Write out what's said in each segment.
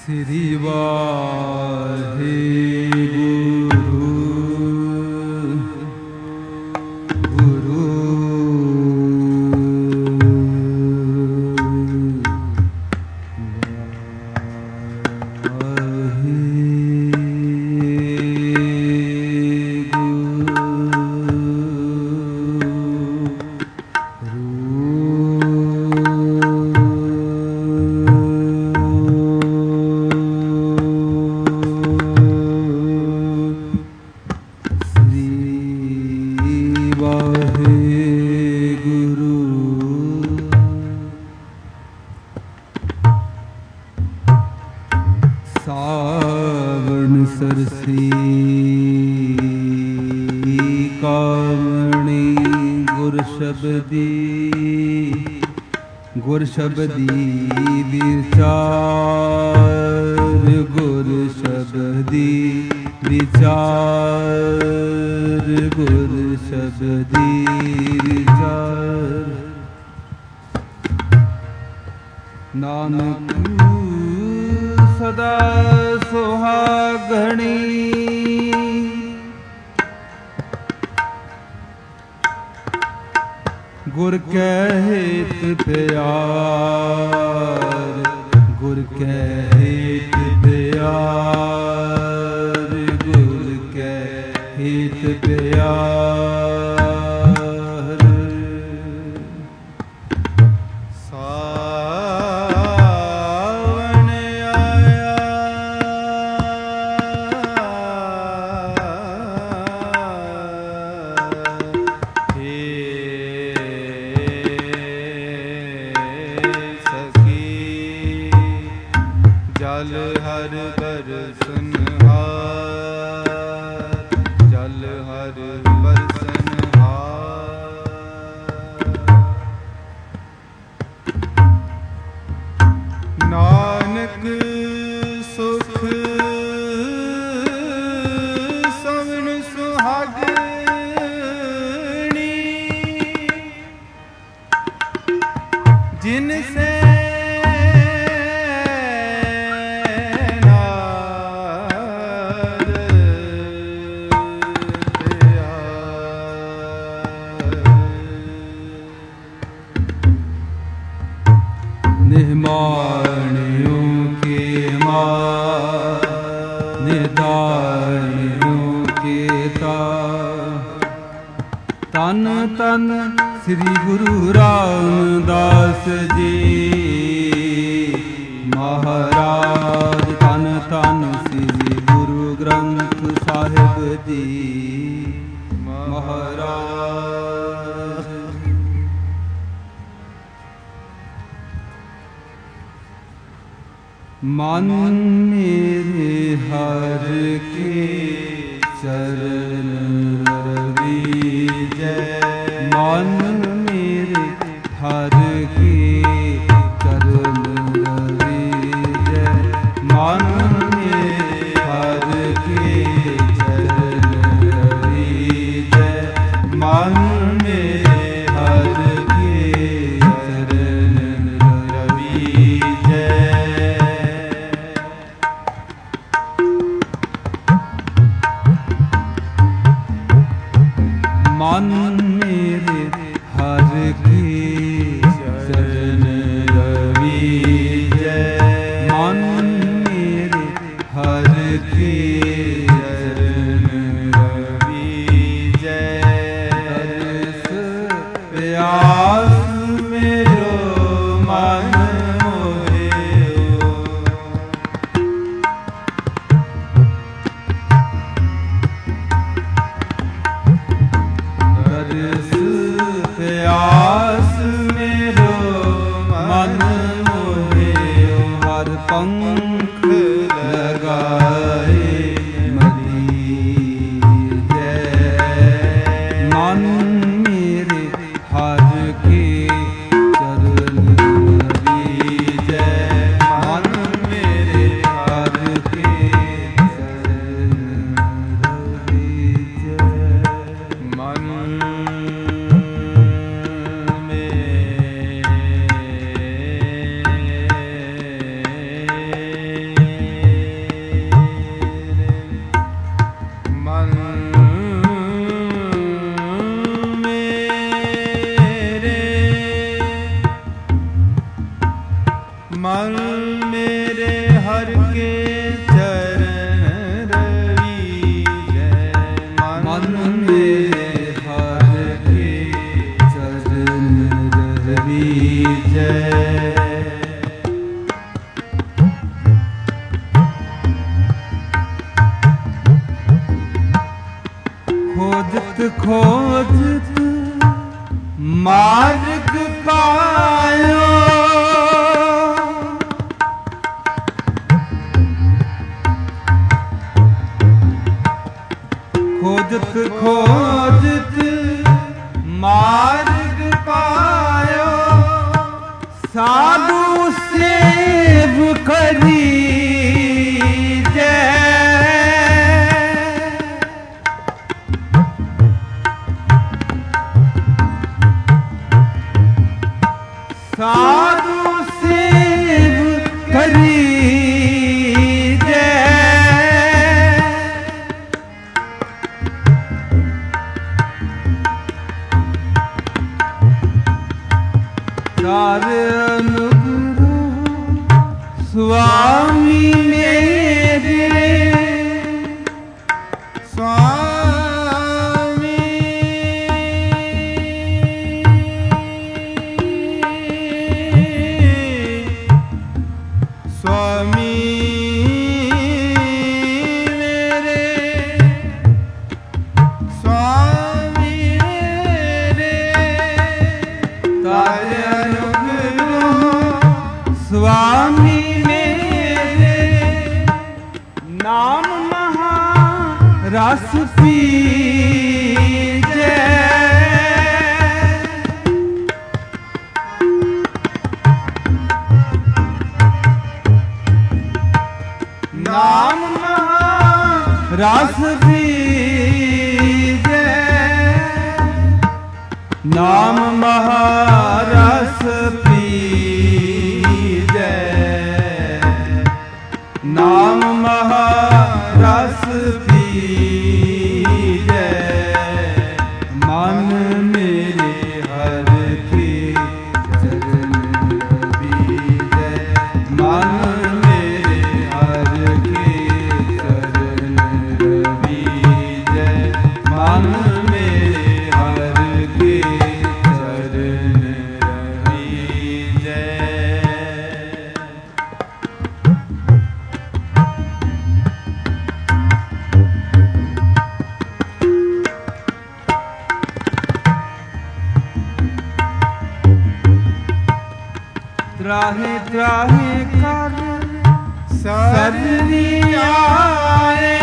ਸ੍ਰੀ ਵਾਹਿਗੁਰੂ ਗੁਰੂ ਸਾਵਣ ਸਰਸੀ ਕਾਮਣੀ ਗੁਰ ਸ਼ਬਦੀ ਵਿਚਾਰ ਗੁਰ ਸ਼ਬਦੀ ਵਿਚਾਰ ਗੁਰ ਸ਼ਬਦੀ ਵਿਚਾਰ ਨਾਨਕ ਸਦਾ ਸੁਹਾਗਣੀ ਗੁਰ ਕੈ ਹਿਤ ਪਿਆਰ ਗੁਰ ਕੈ ਹਿਤ ਪਿਆਰ ਗੁਰ ਕੈ ਹਿਤ ਪਿਆਰ ਸਾਵਣ ਆਇਆ ਜਲ ਹਰ ਬਰਸਨਹਾਰ ਜਲ ਹਰ ਬਰਸਨਹਾਰ ਨਾਨਕ ਸੁਖ ਸਵਨ ਸੁਹਾਗਣੀ ਜਿਨ ਸੇ ਨਿਹਮਾਣਿਓ ਕੇ ਮਾਰ ਨਿਦਾਨਿਓ ਕੇ ਤਾ ਤਨ ਤਨ ਸ੍ਰੀ ਗੁਰੂ ਰਾਮਦਾਸ ਜੀ ਮਹਾਰਾਜ ਤਨ ਤਨ ਸ੍ਰੀ ਗੁਰੂ ਗ੍ਰੰਥ ਸਾਹਿਬ ਜੀ ਮਹਾਰਾਜ ਮਨ ਮੇਰੇ ਹਰ ਕੇ ਚਰਨ ਰਵੀਜੈ ਮਨ ਮੇਰੇ ਹਰ ਕੇ ਚਰਨ ਰਵੀਜੈ ਮਨ ਮੇਰੇ ਹਰ ਕੇ ਚਰਨ ਰਵੀਜੈ ਮਨ ਮੇਰੇ ਹਰ ਕੇ ਚਰਨ ਰਵੀਜੈ ਮਨ ਮੇਰੇ ਹਰ ਕੇ ਚਰਨ ਰਵੀਜੈ ਮਨ ਮੇਰੇ ਹਰ ਕੇ ਚਰਨ ਰਵੀਜੈ ਤਰਸ ਪਿਆਸ ਮੇਰੋ ਮਨ ਮੋਹਿਓ ਤਰਸ ਪਿਆਸ ਮੇਰੋ ਮਨ ਮੋਹਿਓ ਹਰ ਪੰਖ ਲਗਾਏ खोजत खोजत मार्ग पायो, खोजत खोजत मार्ग पायो, साधु सेव करी साधु सेव करी अनुग्रह स्वामी मेरे, स्वामी स्वामी मेरे, स्वामी मेरे, तारे स्वामी मेरे, नाम महारस पीजे, नाम महारस पीजे, नाम महारस नाम महारस पीजे, मन मेरे हर के चरण बीजे, मन मेरे हर के चरण बीजे, मन मेरे हर के चरण बीजे। त्राहे त्राहे कर सरनी आए,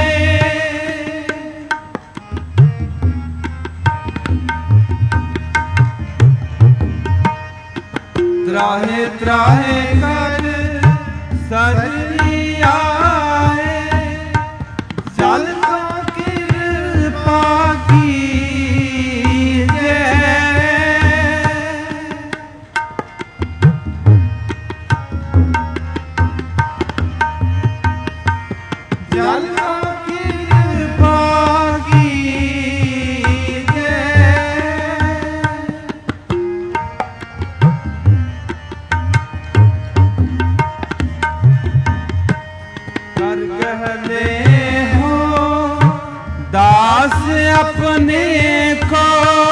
त्राहे त्राहे कर सरनी आए, चल तो कृपा कीजे, चल तो कृपा कीजे, कर कहले हो दास अपने को,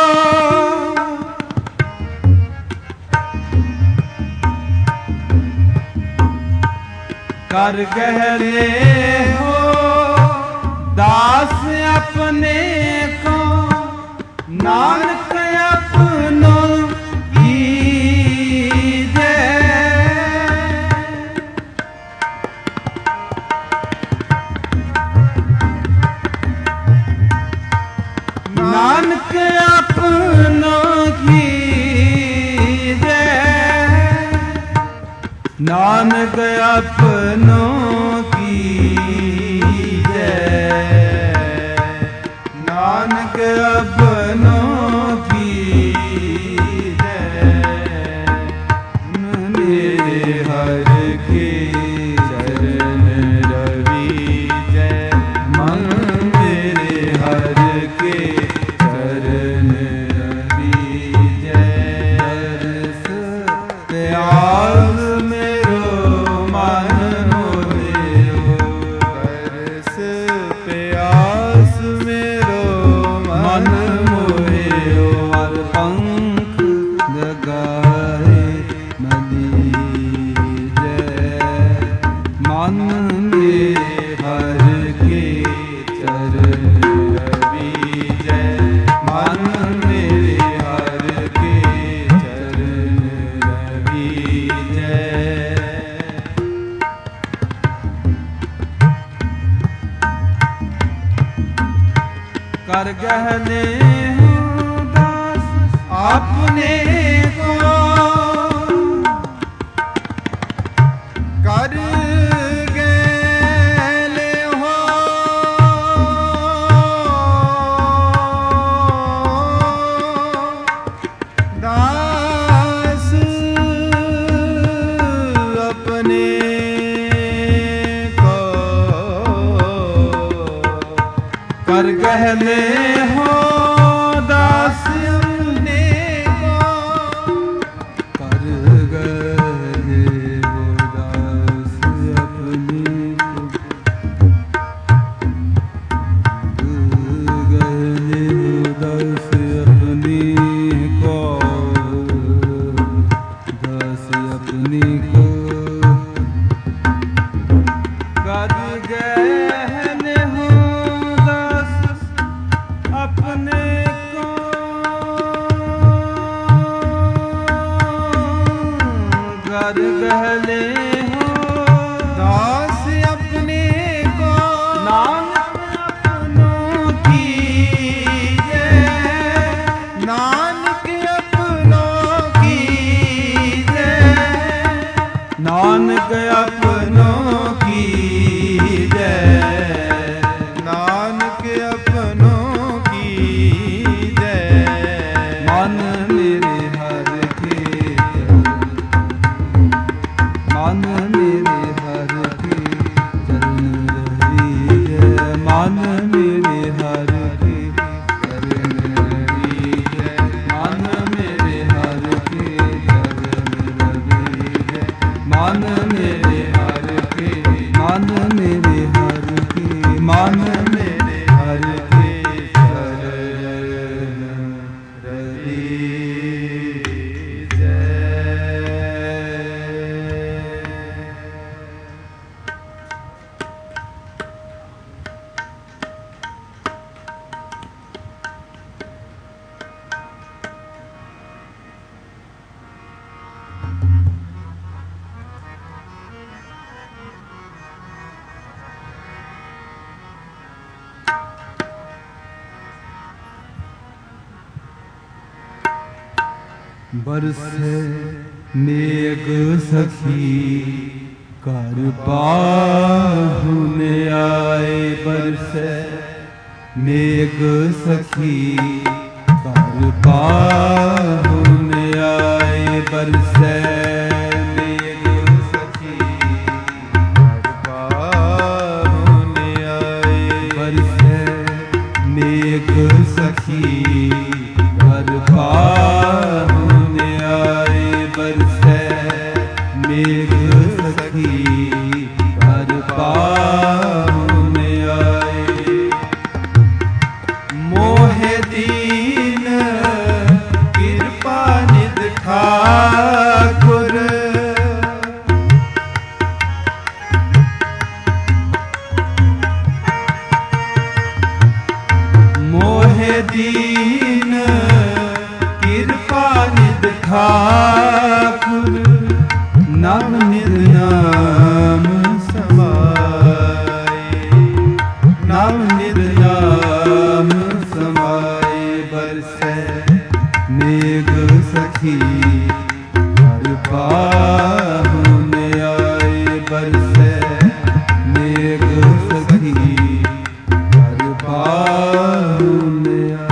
कर कहले हो दास अपने को, नानक अपनों कीजे, नानक अपनों कीजे, नानक अपनों कीजे, नानक अपनों कीजे, मेरे हर के चरण रवीजे, मन मेरे हर के चरण रवीजे, प्यास मेरो मन मोहियो, प्यास मेरो मन मोहियो, पंख लगाए मदीजे, मन मेरे हर के चरण रवीजे। कर गहले हो दास अपने को, कर गहले हो दास अपने को, कर गहले हो दास अपने को, कर गहले हो दास अपने को, गहले हो दास अपने को, दास अपने को, कर गहले हो दास अपने को, कर गहले हो दास अपने को, नानक अपनों की जय, नानक अपनों की जय, नानक अपनों की जय, नानक अपनों की जय, मन मेरे हर के मन मेरे हर के चरण रही है, मन मेरे हर के चरण रही है, मन मेरे हर के चरण रही है, मन मेरे हर के, मन मेरे हर के, मन मेरे हर के चरण रही जय। बरसे मेघ सखी कर पाहुने आए, बरसे मेघ सखी कर पाहुने आए, बरसे मेघ सखी कर पाहुने आए, बरसे मेघ सखी कर पाहुने आए, बरसे मेघ सखी कर पाहुने आए, मोहे दीन कृपा निध ठाकुर, मोहे दीन कृपा निध ठाकुर, नाम निध नाम समाए, नाम निध नाम समाए, बरसे मेघ सखी कर पाहुने आए, बरसे मेघ सखी कर पाहुने आए।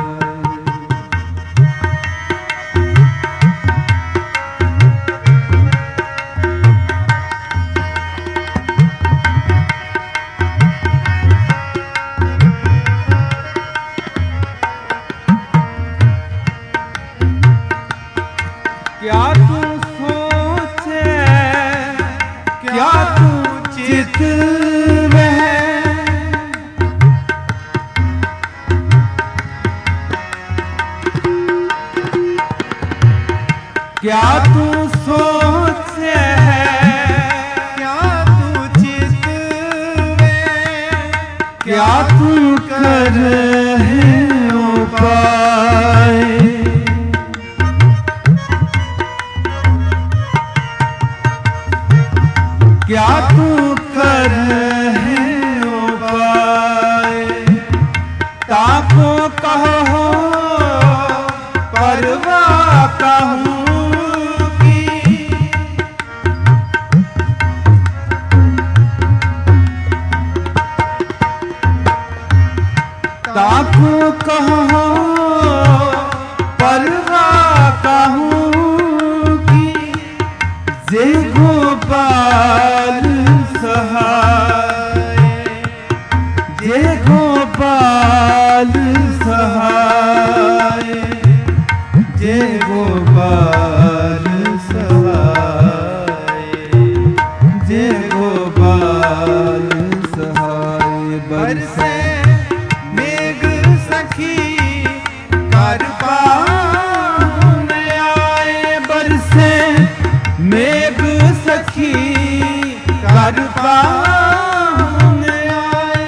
क्या तू सोचे, क्या तू चित में, क्या तू सोचे क्या तू चित में, क्या तू कर है उपाय, क्या तू कर है उपाय, ताको कहूँगी, ताकू कहो परवा कहूँगी, जे गोपाल सहाय, जे गोपाल सहाय, जे गोपाल सहाय, जे गोपाल सहाय। बरसे मेघ सखी कर पाहुन आए, बरसे मेघ सखी कर पाहुन आए।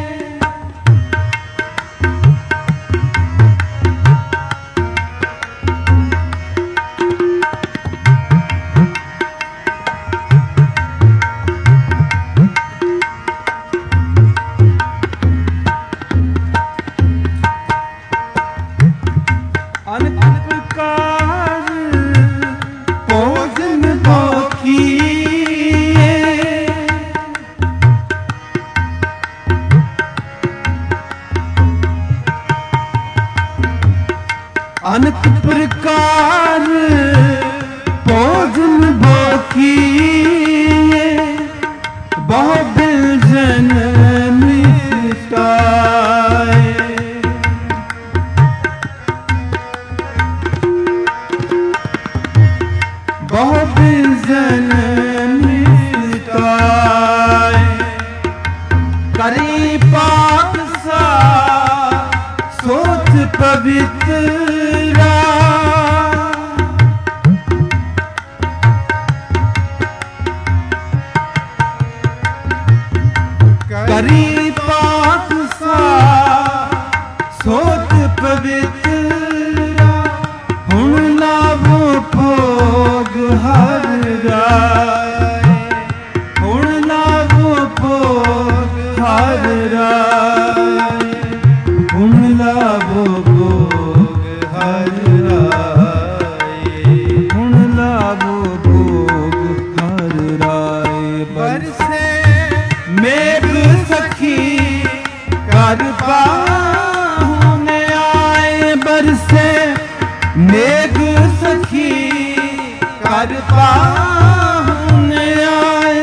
अनेक प्रकार भोजन किए, अनेक प्रकार भोजन किए, बहु व्यंजन मिटाए, बहु व्यंजन मिटाए। करी पाक सा सोच पवित्रा, करी पाक सा सोच पवित्रा, हुण लाभो भोग हर राय, हुण लाभो भोग हर राय, हुण लाभो भोग हर राय, हुण लाभो भोग हर राय। बरसे मेघ सखी कर पाहुन आए, बरसे मेघ सखी कर पाहुन आए।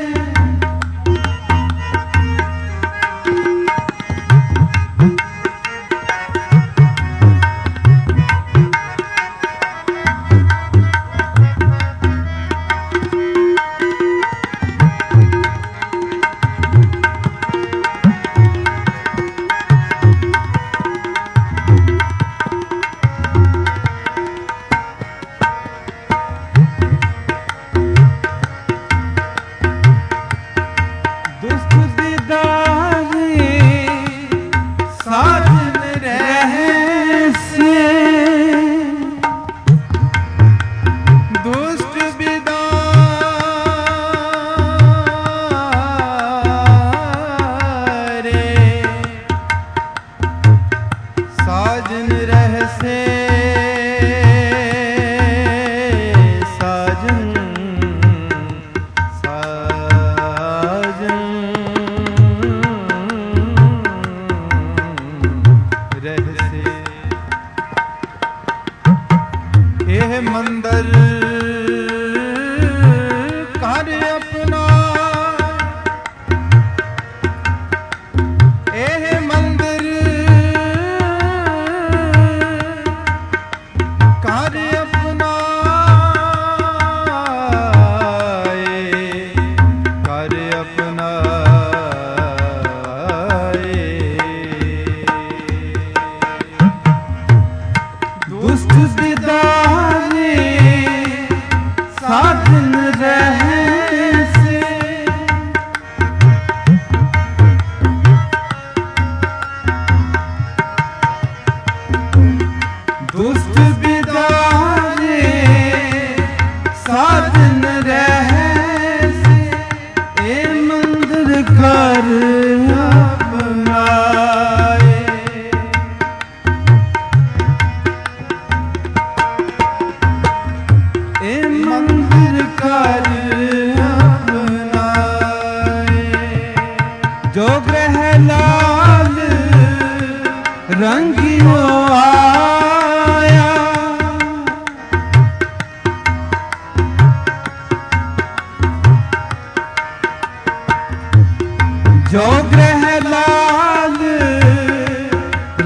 दुष्ट बिदारे साजन रहस्य, दुष्ट बिदारे साजन रहस्य, साजन रहस्य। एह मंदर कर अपना, एह मंदिर कर अपना, कर अपना। दुष्ट बिदारे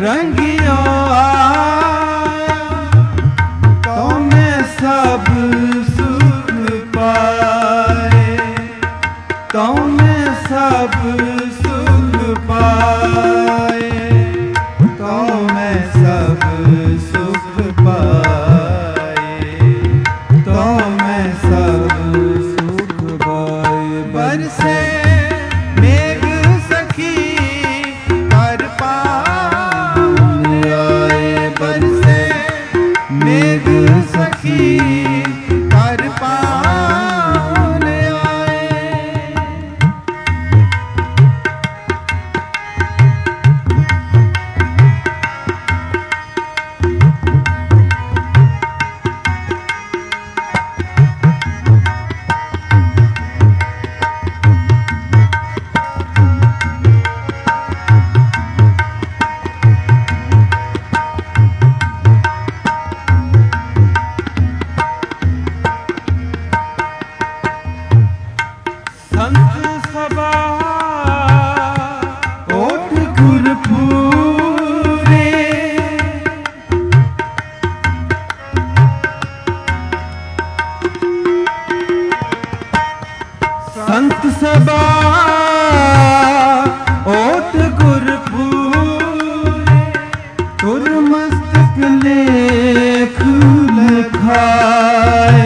रंगियो आया तो मैं सब सुख पाए, तो मैं सब सुख पाए, तो मैं सब सुख पाए, तो मैं सब सुख पाए। बरसे मेघ सखी कर पावन आए, बरसे मेघ सखी कर पावन आए। संत सभा ओठ गुरपुरे, संत सभा ओठ गुरपुरे, तुर मस्तक लेख लिखाए,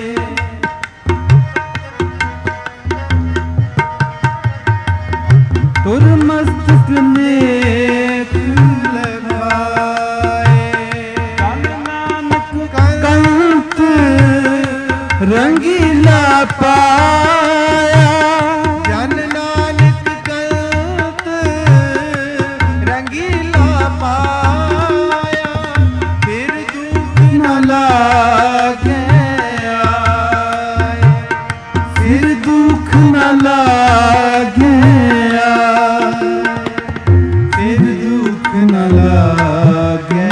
तुर मस्तक नेक लगाए। कल नानक कंत रंगीला पाया, जन नानक कंत रंगीला पाया, फिर दुख न लागे आए, फिर दुख न लागे, फिर दुख न लागे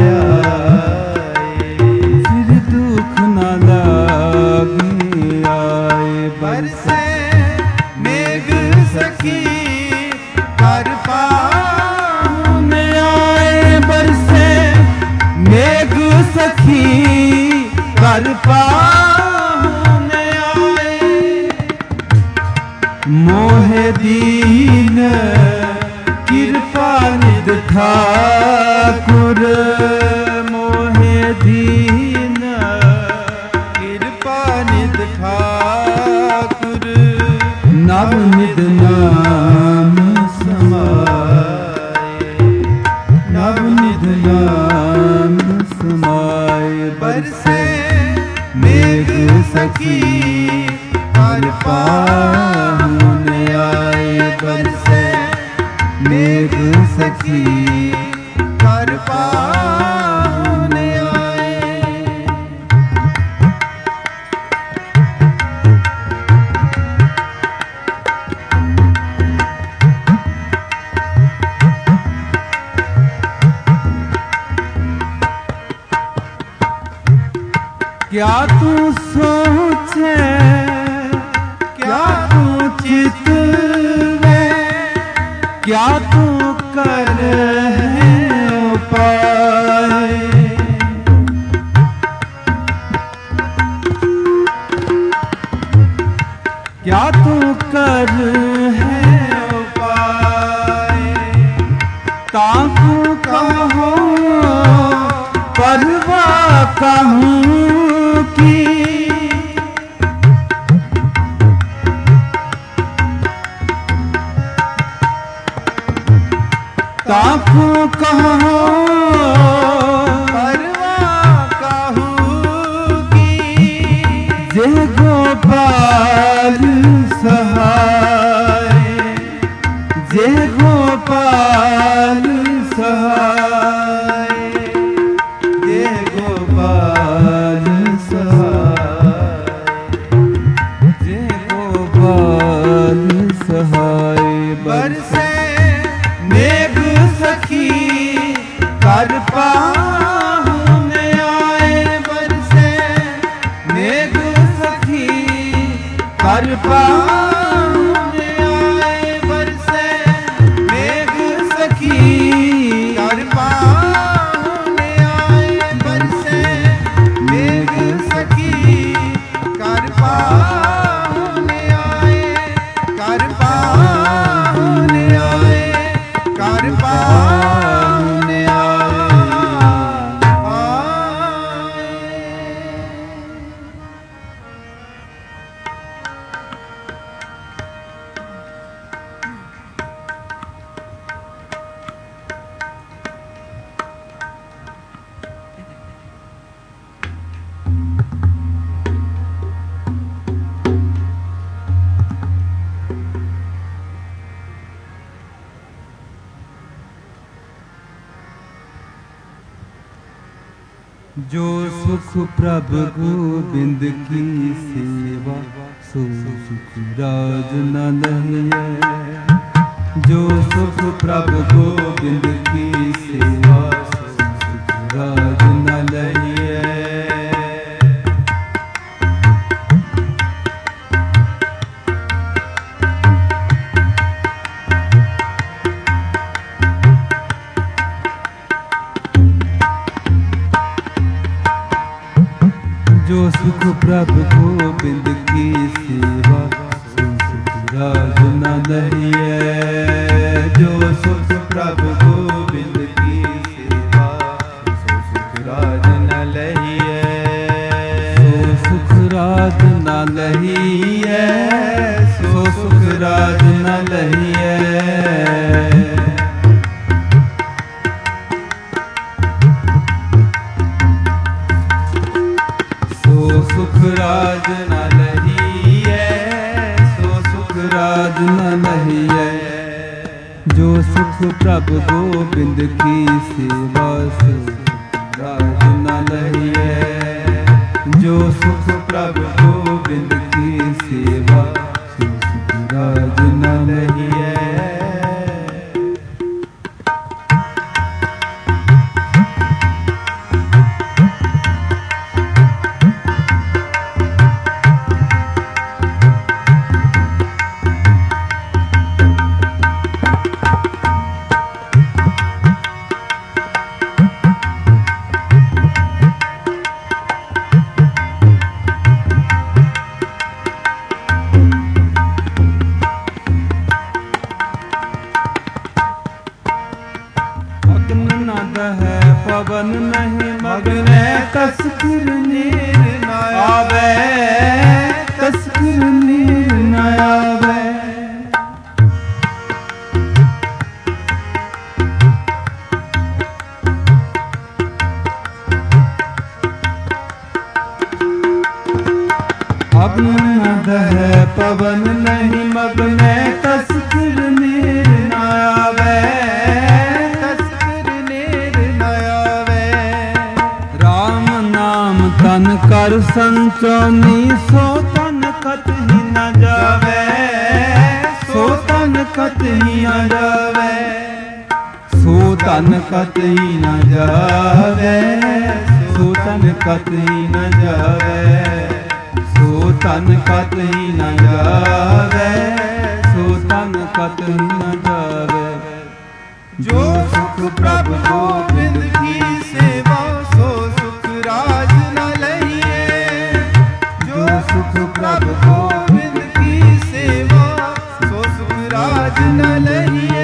आए, फिर दुख न लागे आए। बरसे मेघ सखी कर पावन आए, बरसे मेघ सखी कर पावन आए। मोहे दीन कृपा निध ठाकुर, मोहे दीन कृपा निध ठाकुर, नव निध नाम समाए, नव निध नाम समाए। बरसे मेघ सखी कर पावन आए, बरसे मेघ सखी कर पावन आए। क्या तू सोचे, क्या तू चितवे, क्या तू कर है उपाय, क्या तू कर है उपाय, ताकू कहो परवा कहूँ की, ताकू कहो परवा कहूँ की, जय गोपाल सहाय, जय गोपाल सहाय, जय गोपाल सहाय, जय गोपाल सहाय। बरसे मेघ सखी कर पावन आए, बरसे मेघ सखी कर पावन आए, बरसे मेघ सखी कर पावन जो सुख प्रभु गोबिंद की सेवा सो सुख राज न लहिए। जो सुख प्रभु गोबिंद की सेवा सो सुख राज न लहिए। जो सुख प्रभु गोबिंद की सेवा सो सुख राज न लहिए। जो सुख प्रभु गोबिंद की सेवा सो सुख राज न लहिए। सो सुख राज न लहिए। सो सुख राज न लहिए। सुख राज न लहिए। सो सुख राज न लहिए। जो सुख प्रभु गोबिंद की सेवा सो राज न लहिए। जो सुख प्रभु गोबिंद की सेवा सो सुख राज न लहिए। पवन नहीं मगने तस्किर नीर न आवे। तस्किर नीर न आवे। अग्नद है पवन नहीं मगने तस्किर नीर न आवे। तन कर संचोनी सो तन कतही न जावे। सो तन कतही न जावे। सो तन कतही न जावे। सो तन कतही न जावे। सो तन कतही न जावे। सो तन कतही न जावे। जो सुख प्रभु गोबिंद की सेवा सो सुख राज न लहिए। जो सुख प्रभु गोबिंद की सेवा सो सुख राज न लहिए।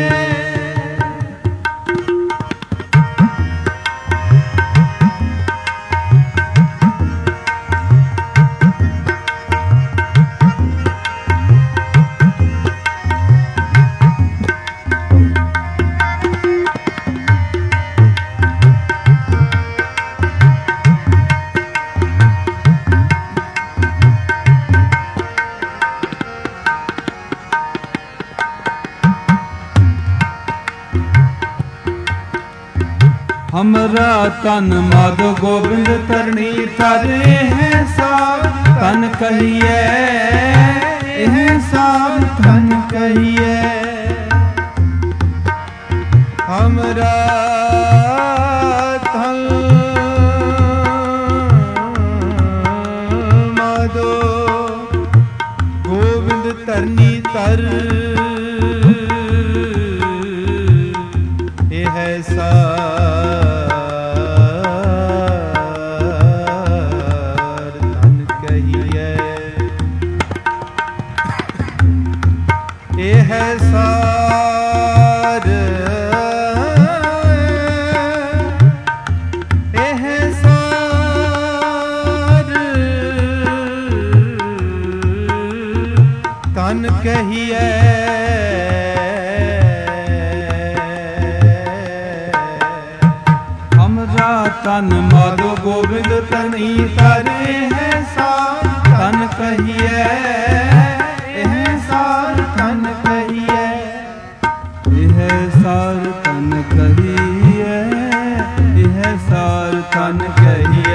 हमरा तन माधो गोबिंद तरणी तारे हैं साब तन कहिए। हैं साब तन कहिए। हमरा तन माधो गोबिंद तरणी तर है सा। तन कहिए। हमरा तन माधो गोविंद तनी तारे हैं सार तन कहिए। सार तन कहिए। सार तन कहिए। सार तन कहिए।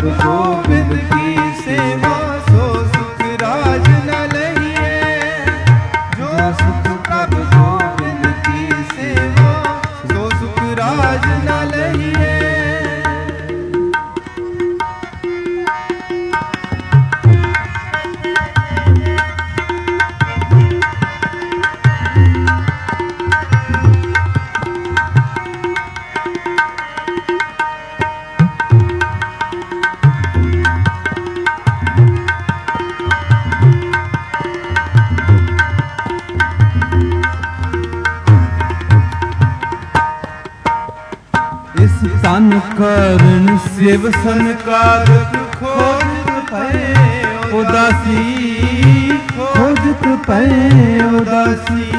प्रभु गोविंद की सेवा सो सुख राज न लहिए। जो सुख प्रभु गोविंद की सेवा सो सुख राज न लहिए। तन करण शिव सनकादक खोजत पए उदासी। खोजत पए उदासी।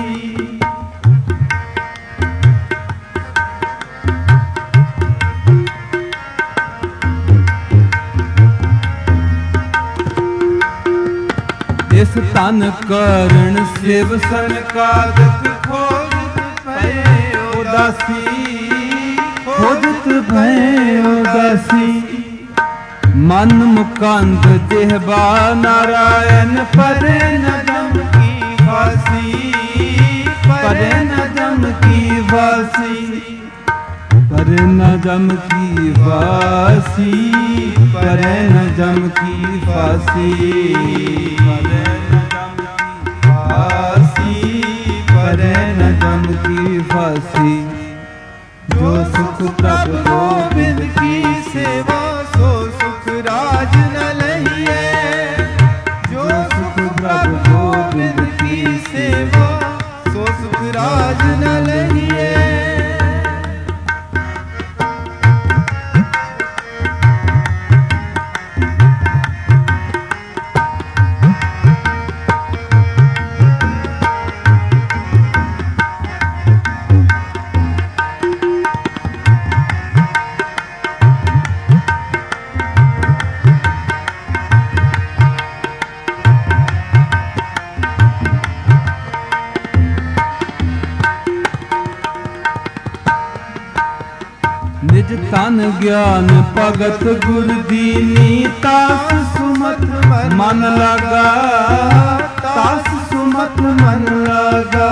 इस तन करण शिव सनकादक खोजत पए उदासी। खोजत भय उदासी। मन मुकंद जिह्वा नारायण परे न जम की वासी। परे न जम की वासी। परे न जम की वासी। परे न जम की फासी। परे न जम की फासी। परे न जम की फासी। जो सुख प्रभु गोविंद की सेवा सो सुख राज न लहिए। जो सुख प्रभु गोविंद की सेवा सो सुख राज न लहिए। निज तन ज्ञान भगत गुर दीनी। तास सुमत मन लगा। तास सुमत मन लगा।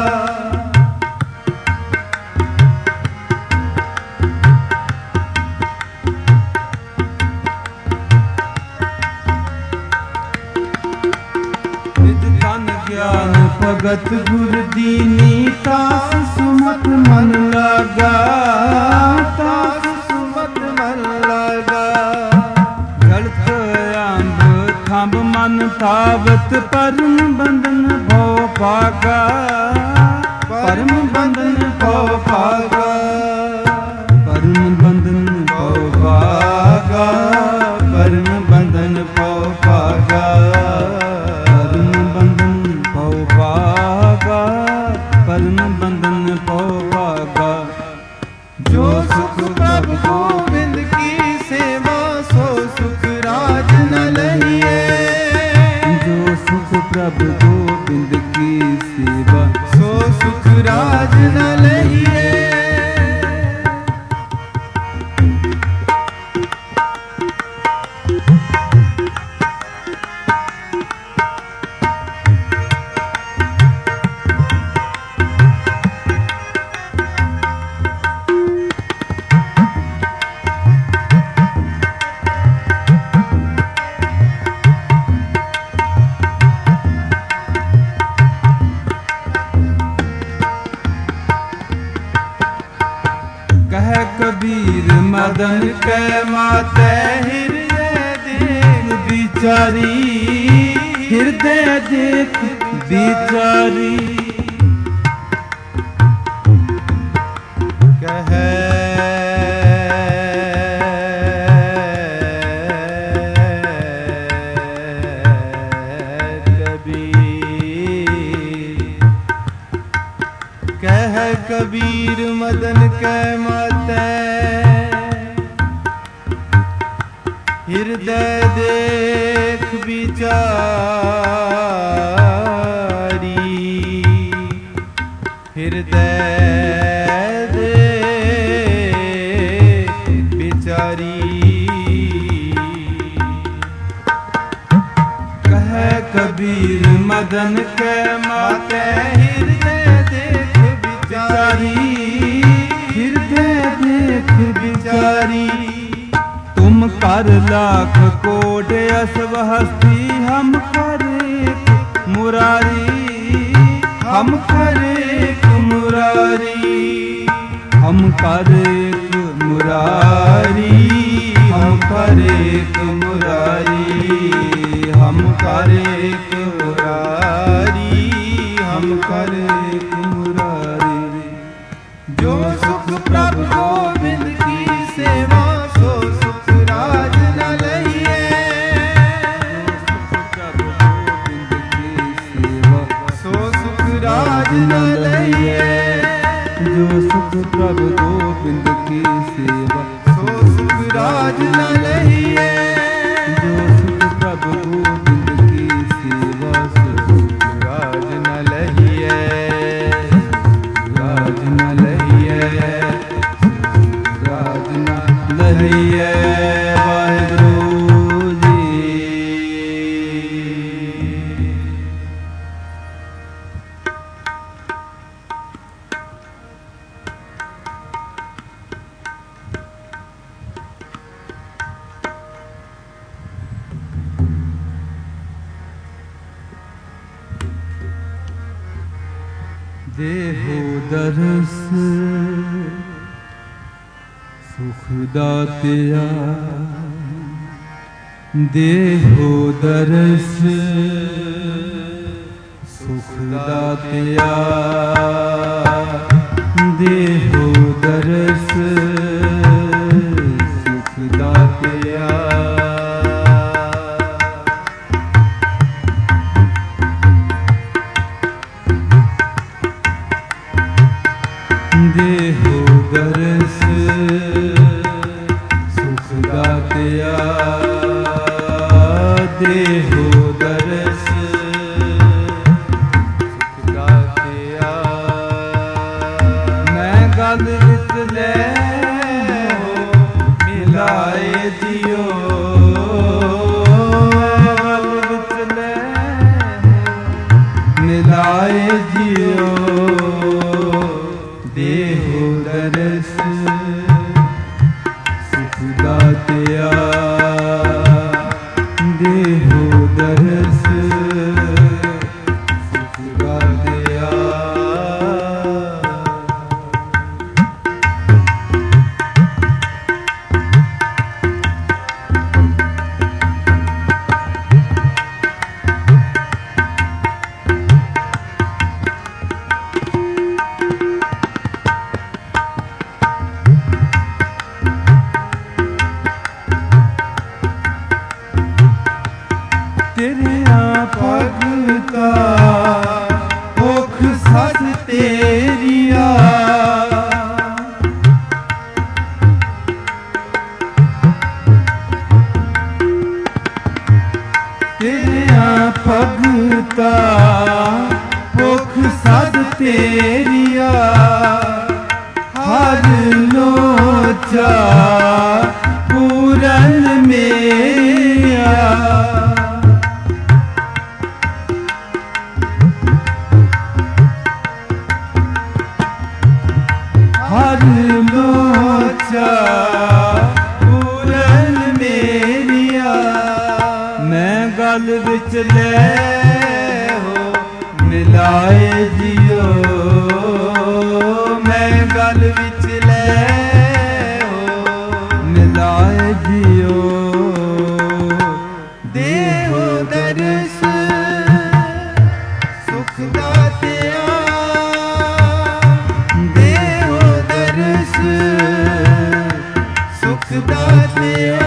निज तन ज्ञान भगत गुर दीनी। तास सुमत मन लगा। तास सुमत मन लगा। गलत अंब थंब मन तावत परम बंधन भव भागा। परम बंधन भव भागा। परम बंधन भव भागा। परम बंधन भव भागा। परम बंधन भव भागा। परम बंधन भव भागा। जो सुख प्रभु गोविंद की सेवा सो सुख राज न लहिए। जो सुख प्रभु गोविंद की सेवा सो सुख राज न लहिए। कह कबीर मदन के माते हृदय देख बिचारी। हृदय देख बिचारी। कह कह कबीर मदन के माते हृदय देख बिचारी। हृदय देख बिचारी। कबीर मदन के माते हृदय देख बिचारी, हृदय देख बिचारी। तुम कर लाख कोट असव हस्ती, हम कर एक मुरारी, हम कर एक मुरारी, हम कर एक मुरारी, हम कर एक मुरारी, हम कर एक मुरारी, हम कर एक मुरारी। जो सुख प्रभु गोविंद की सेवा, सो सुख राज न लहिए। सो सुख राज न लहिए। जो सुख प्रभु गोविंद की सेवा, सो सुख राज न लहिए। जो सुख प्रभु गोविंद की सेवा, सो सुख राज न लहिए। राज न लहिए, राज न लहिए। वाहिगुरू जी। देहो दरस सुख दातिया, देहो दरस सुख दातिया, देहो दरस सुख दातिया। देहो दरस सुख दातिया, देहो दरस सुख दातिया। मैं गल विच ले मिलाए जियो, गल विच ले मिलाए जियो। देहो दरस सुख दातिया, देहो दरस सुख दातिया। तेरिया भगता मुख सस तेरिया, तेरिया भगता मुख सस तेरिया। हर लोचा पूरन मेरा, हर लोचा पूरन मेरिया। मैं गल विच ले हो मिलाए जियो, मैं गल विच ले हो मिलाए जियो। देहो दरस सुख दातिया, देहो दरस सुख दातिया।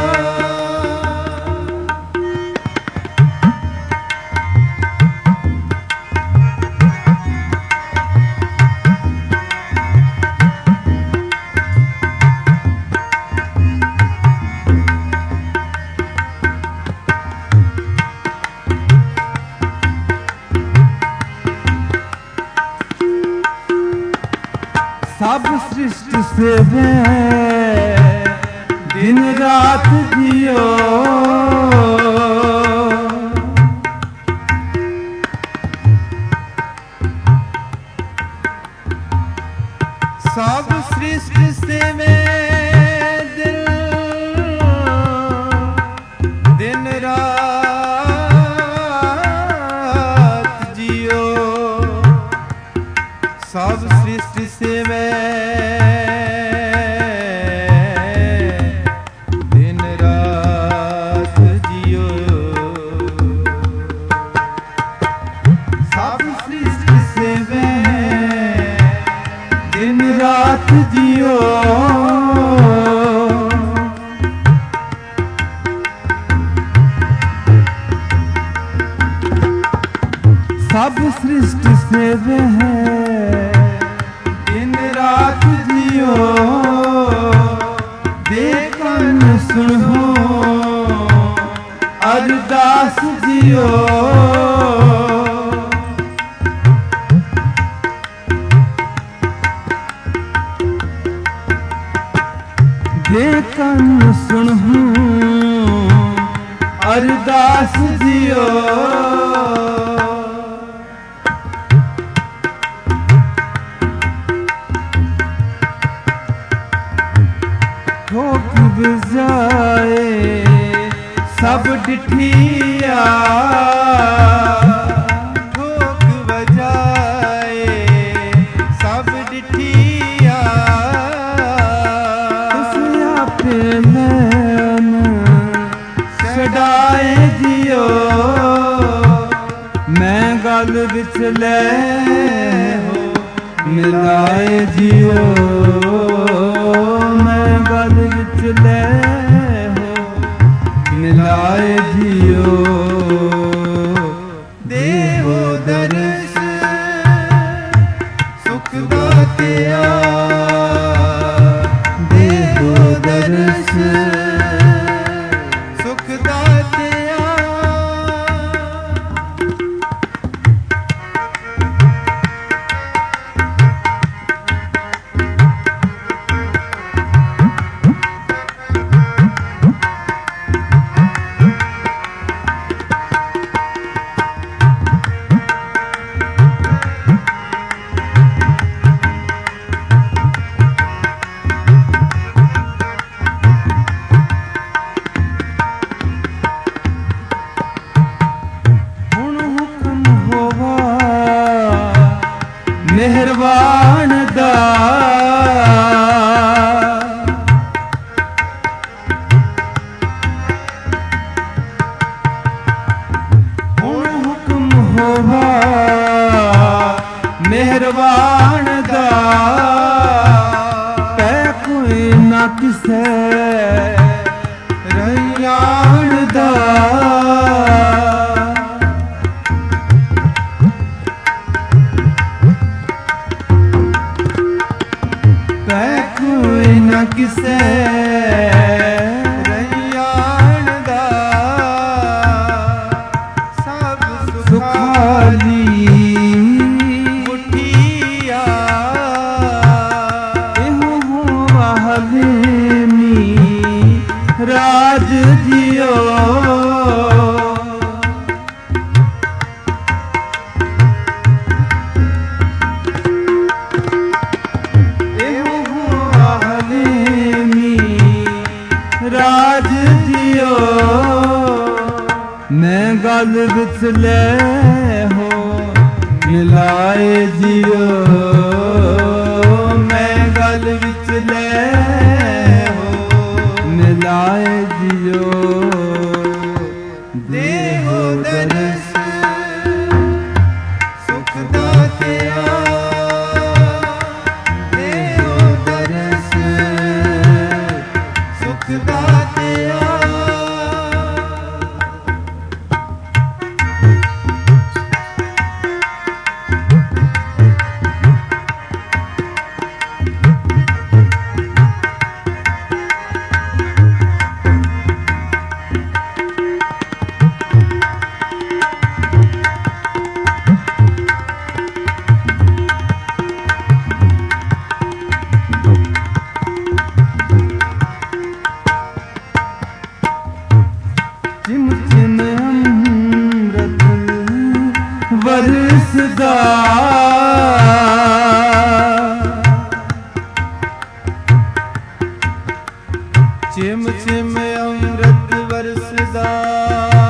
सब सृष्टि से दिन रात जियो, रात जियो सब सृष्टि सेवै दिन रात जियो सब सृष्टि सेवै दिन रात जियो सब सृष्टि सेवे है दिन रात जियो देखन सुनो अरदास जियो देखन सुनो अरदास जियो ठोक बजाए सब डिठिया ठोक बजाए सब डिठिया पे मैन छड़ाए जियो मैं गल विच ले हो मिलाए जियो गल विच ले हो मिलाए जियो देहो दर्श सुख दातिया देहो दर्श सुख दातिया मेहरबान दा हुण हुक्म होवा मेहरबान दा पै कोई ना किसे रैयान दा न किसे रैयान दा सब सुखाली मुठिया एहो होवा हवेमी राज जियो राज जियो मैं गल विच ले हो मिलाए जियो मैं गल विच ले हो मिलाए जियो देहो दर्श सुख दातिया देहो दर्श सुख दातिया बरसदा चिम चिम अमृत बरसदा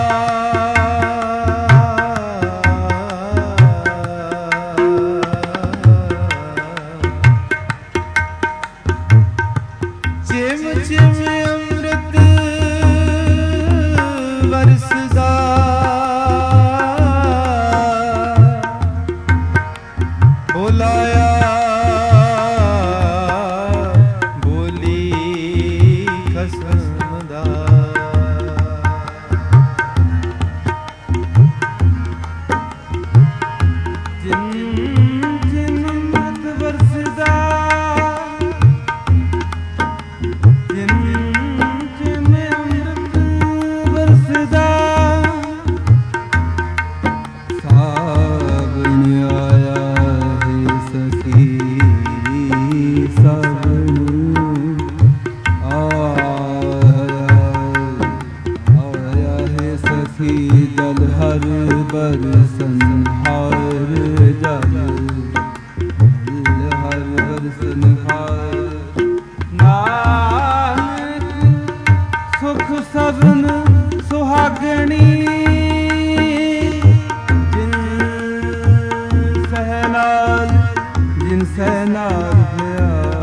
जल हर बरसन हार जल हर बरसन हार नानक सुख सबन सुहागणी जिन सहनाल भया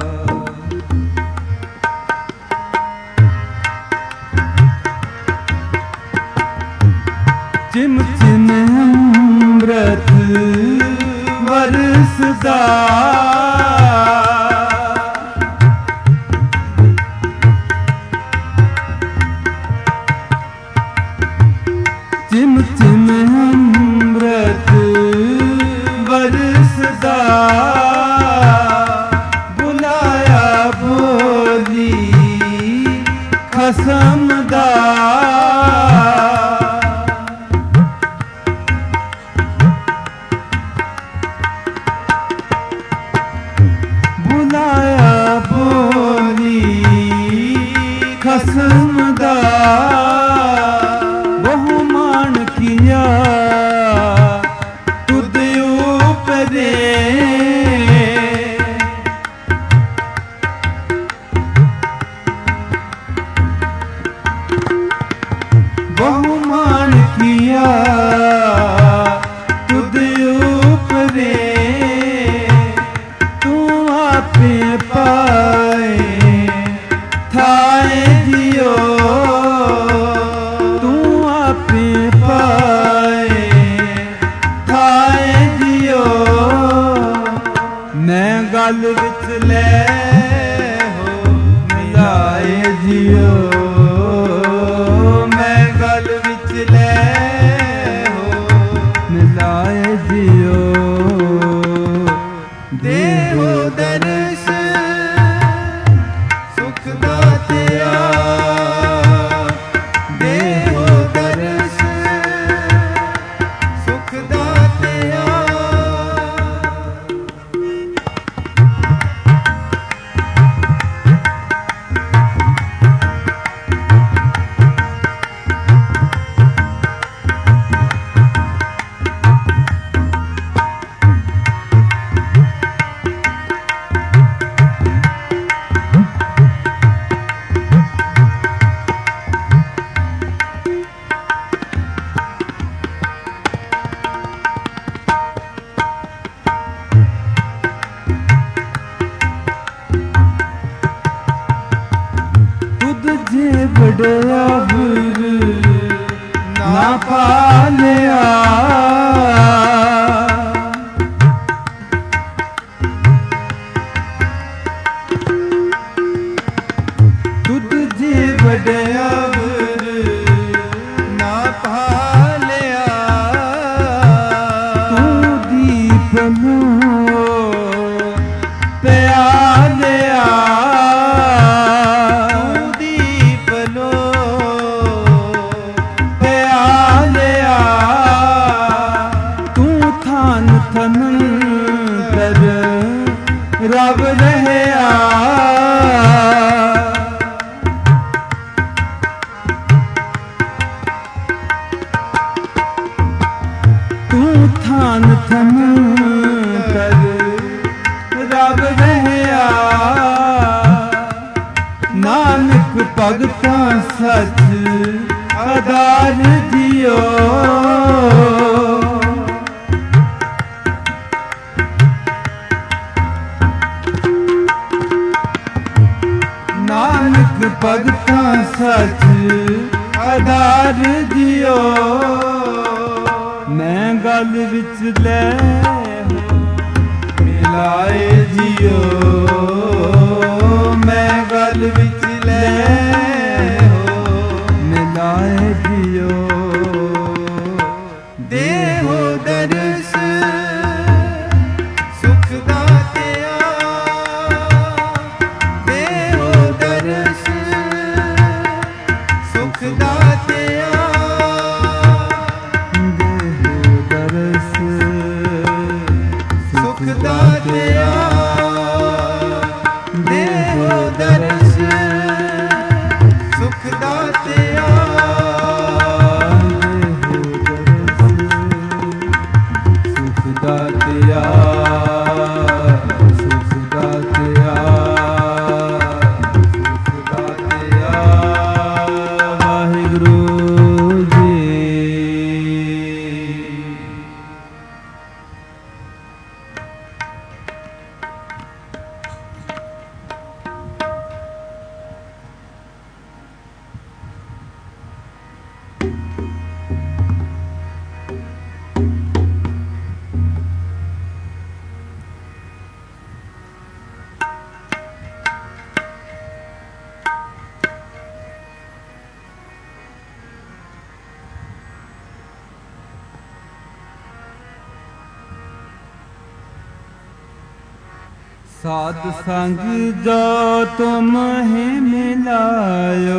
चिम चिम अमृत बरसदा चिम चिम अमृत बरसदा बुलाया बोली खसमदा खसमदा बहुमान किया तुद ऊपरे बहुमान किया तुद ऊपरे तू आपे पाए थाए जियो तू आपे पाए थाए जियो मैं गल विच ले हो मिलाए जियो मैं गल विच ले हो मिलाए जियो देहो दर्श दातिया देहो दर्श सुख दातिया तुझे बड़या बुर ना पालिया तुझे बड़या बुर ना पालिया तू दीप लो प्यालिया रब रहया तू थान थन कर रब रहया नानक भगता सच आधार जियो नानक भगता सच आधार जियो मैं गल विच ले हो मिलाए जियो मैं गल विच ले हो मिलाए जियो देहो दर्श सुख दातिया देहो दर्श सुख दातिया देहो दर्श साध संग जो तुम ही मिलायो,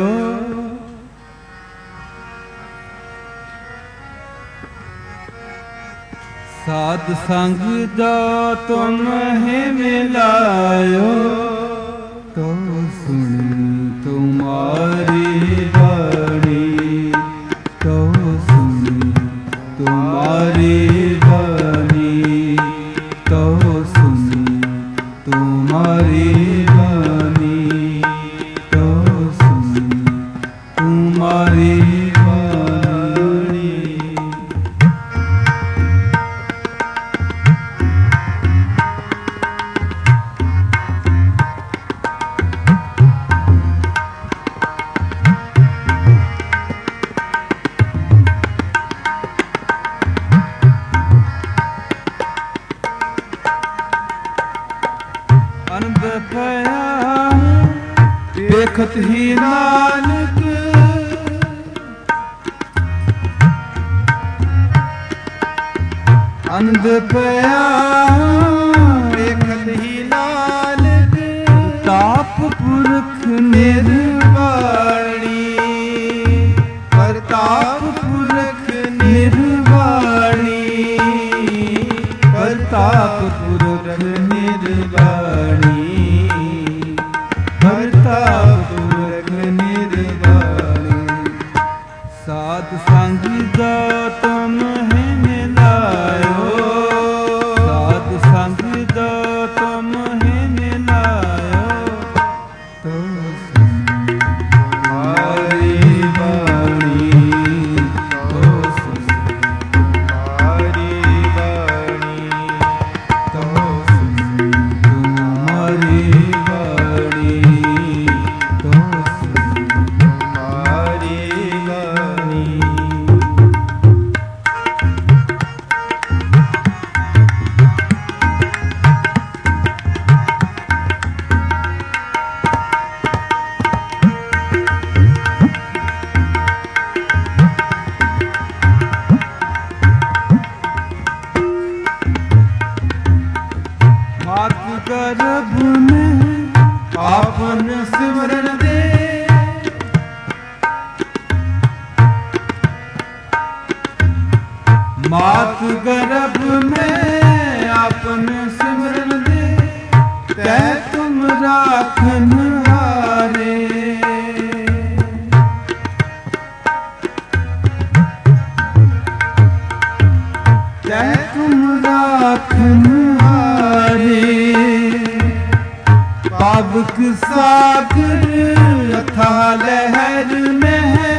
साध संग जो तुम ही मिलायो, तो सुनी तुम्हारी वाणी, तो सुनी तुम्हारी वाणी, तो सुनी तुम्हारी वाणी, तो सुनी तुम्हारी वाणी। आनंद पया देखत ही नानक, आनंद पया देखत ही नानक, ताप पुरख निर्वाणी, प्रताप पुरख निर्वाणी, प्रताप पुरख निर्वाणी, प्रताप पुरख निर्वाणी। साध संग जो तुम ही मिलायो, साध संग जो तुम ही मिलायो, तो सुनी तुम्हारी वाणी, तो सुनी तुम्हारी वाणी, तो सुनी तुम्हारी वाणी, तो सुनी तुम्हारी वाणी। मात गर्भ में आपन सिमरन दे, मात गर्भ में आपन सिमरन दे, तै तुम राखन हारे, तै तुम राखन हारे। पावक सागर अथाह लहर में है,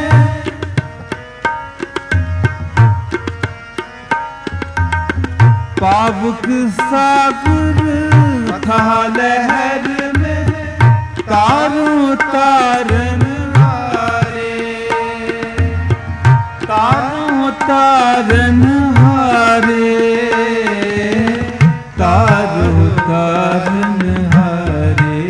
पावक सागर अथाह लहर में, तारों तारन हारे, तारों तारन हारे, तारों तारन हारे,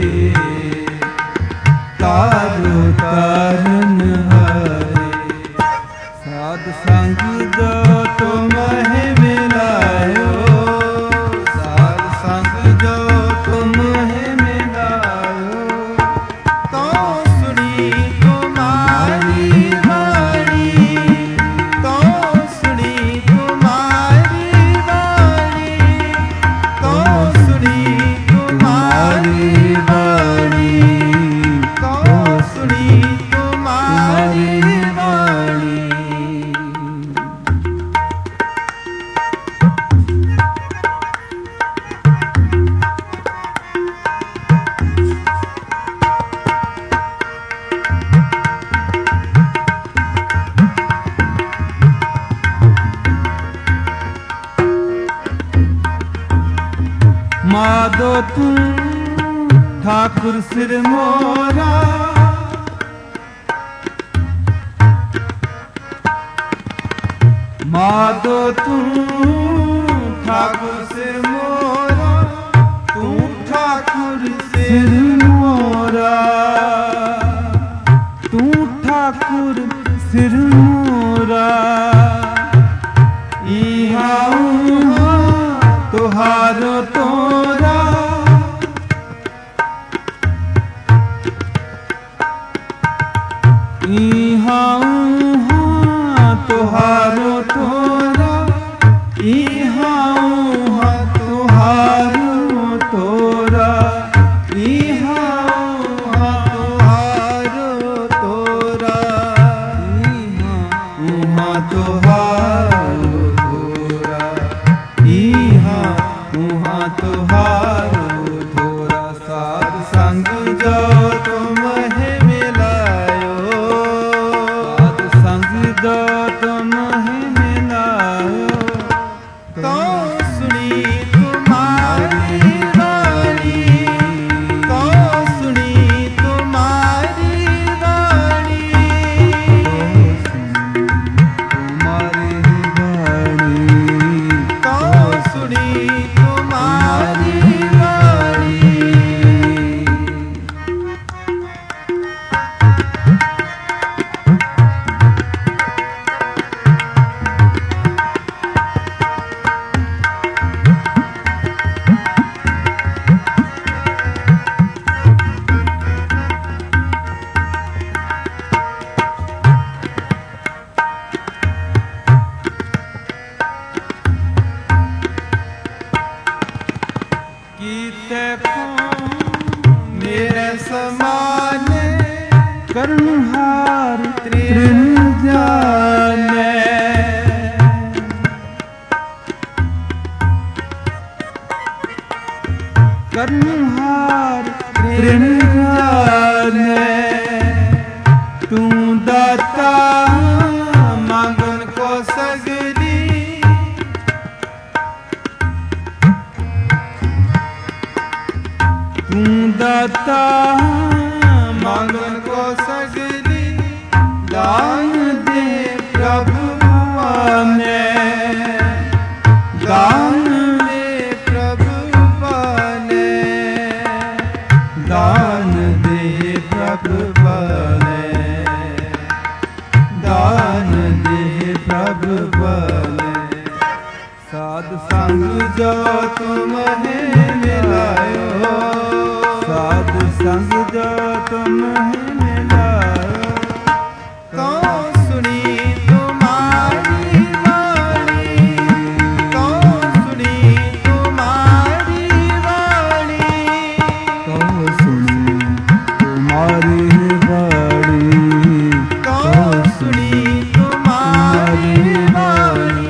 तारों तारन हारे। साध संग जो तुम ही मिलायो, साध संग जो तुम ही मिलायो, तो सुनी तुम्हारी वाणी, तो सुनी तुम्हारी वाणी, तो सुनी तुम्हारी वाणी, तो सुनी तुम्हारी वाणी। माधो तू ठाकुर सिर मोरा, माधो तू ठाकुर सिर मोरा, तू ठाकुर सिर मोरा, तू ठाकुर सिर मोरा। इहा तुहारो तोरा, तुहारो धोरा, इहाँ उहाँ तुहारो धोरा। साध संग जो तुम्हें मिलायो, साध संग जो तुम्हें मिलायो, तो सुनी तुम्हारी वाणी, तो सुनी तुम्हारी वाणी, तो सुनी तुम्हारी वाणी। कीते मेरे समान कर्महार तृण जाने, कर्महार तृण जाने। तू दाता मांगन को सगली, तू दाता मांगन को सगली, दान दे प्रभु पाने, दान दे प्रभु पाने, दान दे प्रभु पाने, दान दे प्रभु पाने। साध संग जो तुम्हें मिलायो, साध संग जो तुम्हें मिलायो, तो सुनी तुम्हारी वाणी, तो सुनी तुम्हारी वाणी, तो सुनी तुम्हारी वाणी, तो सुनी तुम्हारी वाणी।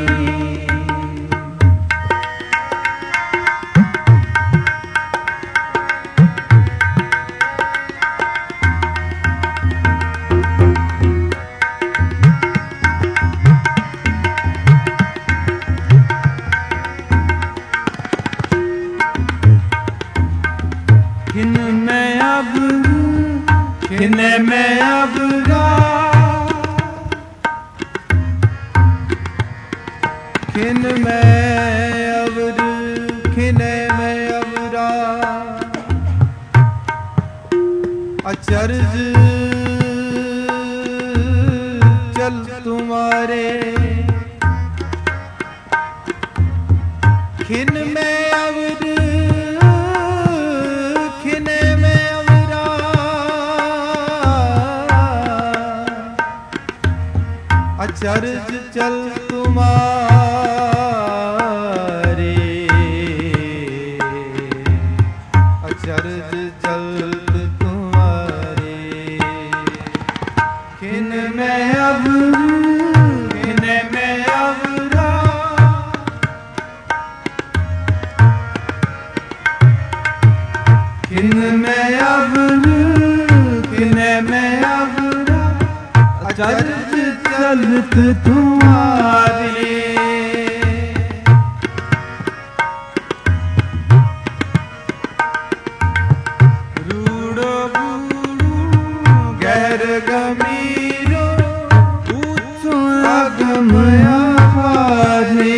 खिन में अब, खिन में अब खिन में अब, खिन में अब अचरज चल तुम्हारे। खिन में अब, खिन में अवरा अचरज चल तुम्हारे। अचरज चल तुम्हारे। खिन में अब, खिन में अवरा खिन में अब, खिन में अब अचरज चलत तुम्हारे। रूड़ो बूड़ो गैर गमीरो ऊंचो अगमया पारे।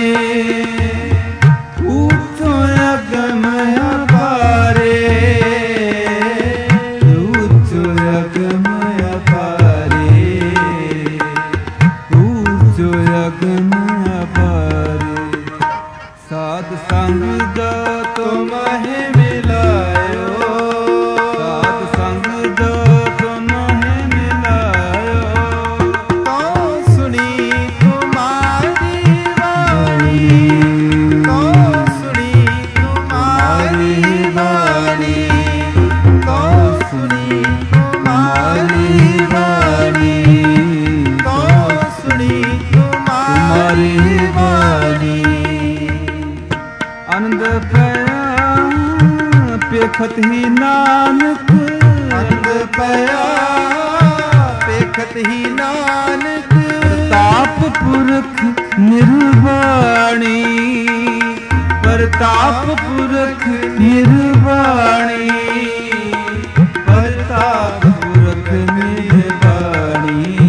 ऊंचो अगमया पारे। ऊंचो अगमया पारे। ऊंचो ਵਾਲੀ। ਆਨੰਦ ਪਿਆ ਪੇਖਤ ਹੀ ਨਾਨਕ, ਆਨੰਦ ਪਿਆ ਪੇਖਤ ਹੀ ਨਾਨਕ। ਪ੍ਰਤਾਪ ਪੁਰਖ ਨਿਰਵਾਣੀ, ਪ੍ਰਤਾਪ ਪੁਰਖ ਨਿਰਵਾਣੀ, ਪ੍ਰਤਾਪ ਪੁਰਖ ਨਿਰਵਾਣੀ,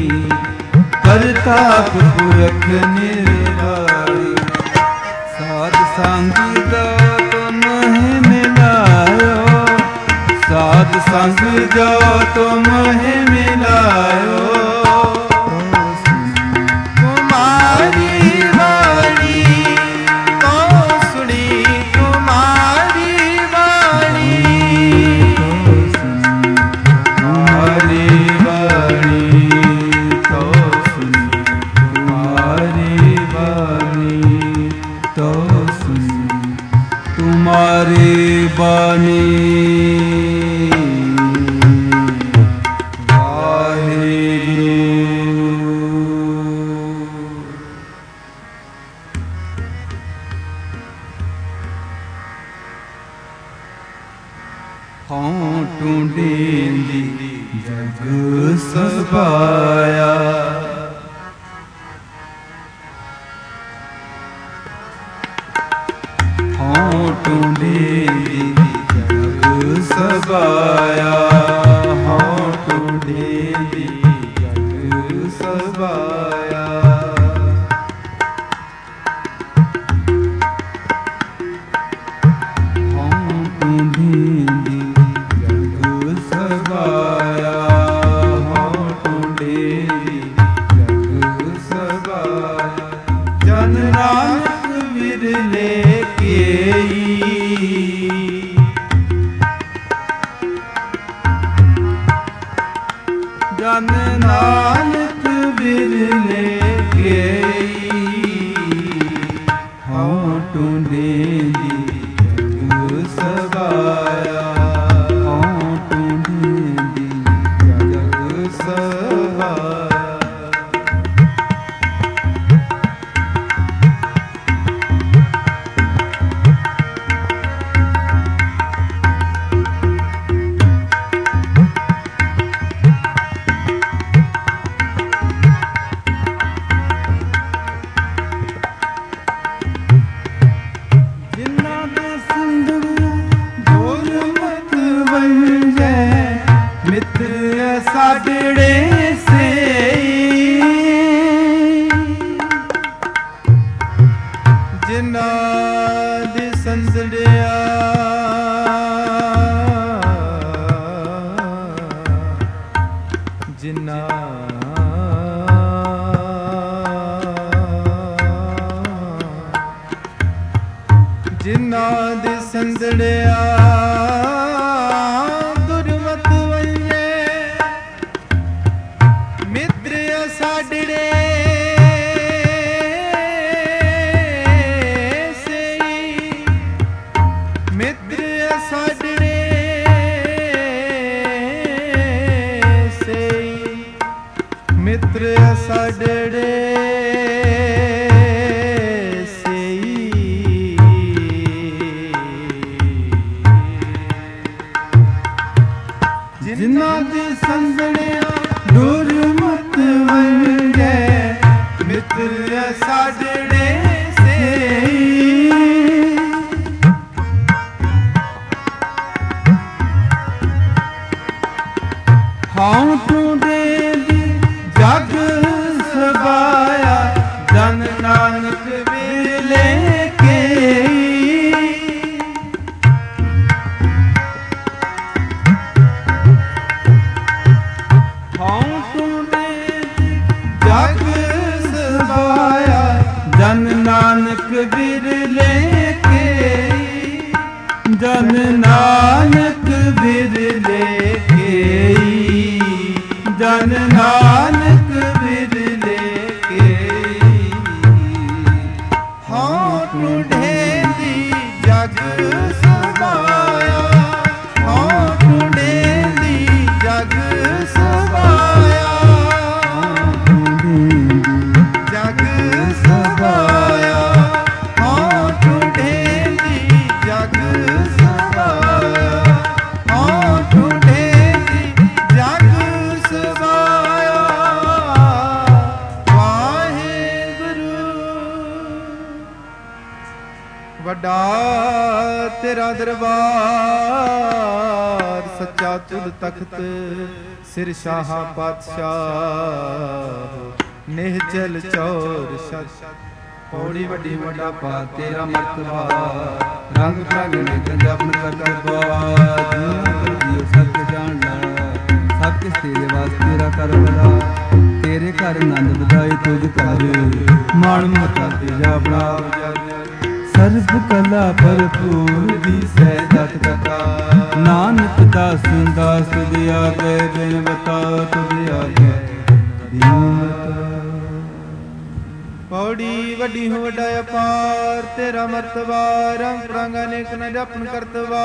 ਪ੍ਰਤਾਪ ਪੁਰਖ ਨਿਰਵਾਣੀ। ਸਾਧ ਸੰਗ ਦਾ ਤੁਮ ਮਿਲਾਇਓ, ਸਾਧ ਸੰਗ ਜੋ ਤੁਮ ਮਿਲਾਇਓ। तुम्हारी बानी हों टूंडेंदी जग सभाया। हों टूंडेंदी जग सभाया, हों टूंडेंदी जग सभाया। हों टूंडेंदी जन नानक विरले केई, जन नानक विरले केई। हों टूंडेंदी जग सभाया, हों टूंडेंदी जग सभाया। साडड़े से जिन्ना दे संदड़िया, जिन्ना जिन्ना दे संदड़िया साडड़े से मित्र साडड़े से मित्र साडड़े से जिन्ना दे संदड़िया दुर्मत वंजे मित्र साडड़े से। हों टूंडेंदी जग सभाया, जन नानक विरले केई। हों टूंडेंदी जग सभाया, जन नानक विरले केई, जन नानक विरले केई, जन नानक विरले केई। हों टूंडेंदी जग सभाया, हों टूंडेंदी जग सभाया, जग ਵੱਡਾ ਤੇਰਾ ਦਰਬਾਰ, ਸੱਚਾ ਤੁਧ ਤਖਤ ਸਿਰ ਸ਼ਾਹਾਂ ਪਾਤਸ਼ਾਹ, ਨਿਹਚਲ ਚੌਰ ਸਤ। ਪੌੜੀ ਵੱਡੀ ਵੱਡਾ ਪਾ ਤੇਰਾ ਮਰਤਬਾ, ਰੰਗ ਪ੍ਰਗ ਨੇ ਕੰਜਪਨ ਕਰਤਬਾ। ਜੀਉ ਸੱਚ ਜਾਣ ਲਾ, ਸਭ ਕਿਸ ਤੇਰੇ ਵਾਸਤੇ ਤੇਰਾ ਕਰ ਬਲਾ। ਤੇਰੇ ਘਰ ਆਨੰਦ ਵਧਾਏ ਤੁਝ ਘਰ, ਮਾਣ ਮਤਾ ਤੇਰਾ ਬਣਾ। ਸਰਬ ਕਲਾ ਭਰਪੂਰ ਦੀਸੈ ਦਤ ਕਥਾ, ਨਾਨਕ ਦਾਸ ਦਾਸ ਤੁਧ ਆਗੇ ਬਿਨ ਬਤਾ। ਤੁਧ ਆਗੇ ਪੌੜੀ ਵੱਡੀ ਹੋ ਵੱਡਾ ਅਪਾਰ, ਤੇਰਾ ਮਰਤਬਾ ਰੰਗ ਪ੍ਰੰਗ ਅਨੇਕ ਨ ਜਪਨ ਕਰਤਵਾ।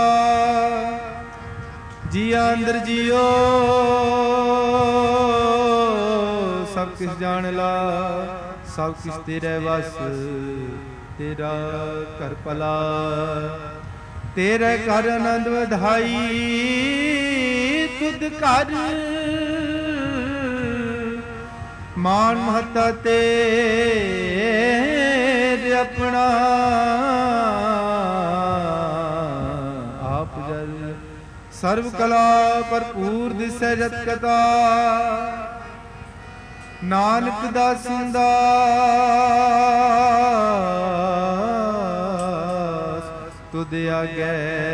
ਜੀਆ ਅੰਦਰ ਜੀਓ ਸਭ ਕਿਸ ਜਾਣ ਲਾ, ਸਭ ਕਿਸ ਤੇਰੇ ਵਸ ਤੇਰਾ ਘਰ ਭਲਾ। ਤੇਰੇ ਘਰ ਆਨੰਦ ਵਧਾਈ ਤੁਧ ਘਰ, ਮਾਨ ਮਹੱਤਾ ਤੇਰੇ ਆਪਣਾ। ਆਪ ਜਲ ਸਰਬ ਕਲਾ ਭਰਪੂਰ ਦਿਸੈ ਜਤ ਕਥਾ, ਨਾਨਕ ਦਾਸਨ ਦਾਸ ਤੁਧ ਆਗੇ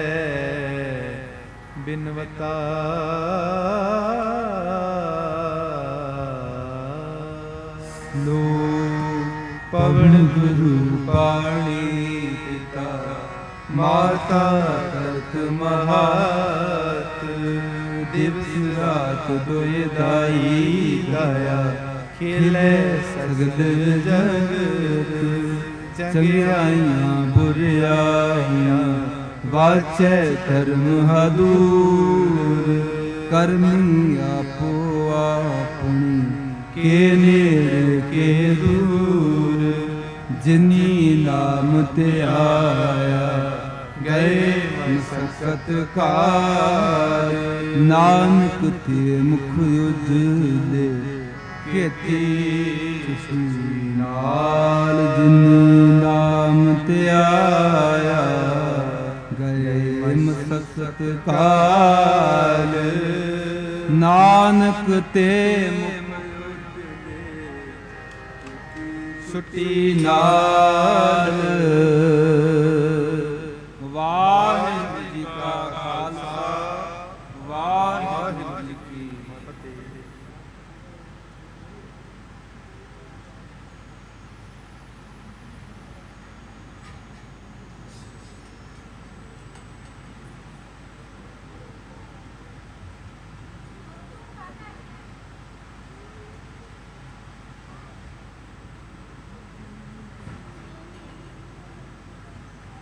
ਬਿਨਵਤਾ। ਲੋ ਪਵਨ ਗੁਰੂ ਪਾਣੀ ਪਿਤਾ, ਮਾਤਾ ਤਰਤ ਮਹਾਤ। ਦਿਵਸ ਰਾਤ ਦੁਇ ਦਾਈ ਗਾਇਆ, ਖੇਲੇ ਸਗਲ ਜਗਤ। ਚੰਗਿਆਈਆਂ ਬੁਰਿਆਈਆਂ, ਵਾਚੈ ਧਰਮ ਹਦੂਰ। ਕਰਮੀ ਆਪੋ ਆਪਣੀ, ਕੇ ਨੇੜੇ ਕੇ ਦੂਰ। ਜਿਨੀ ਨਾਮ ਤੇ ਆਇਆ, ਗਏ ਮਸਕਤ ਕਾਰ। ਨਾਨਕ ਤੇ ਮੁਖ ਉਜਲੇ, ਕੀਤੀ ਖੁਸ਼ੀ ਨਾਲ। ਜਿਨੀ ਨਾਮ ਤੇ ਆਇਆ, ਗਏ ਮਸਕਤ ਕਾਰ। ਨਾਨਕ ਤੇ ਛੁੱਟੀ ਨਾਲ।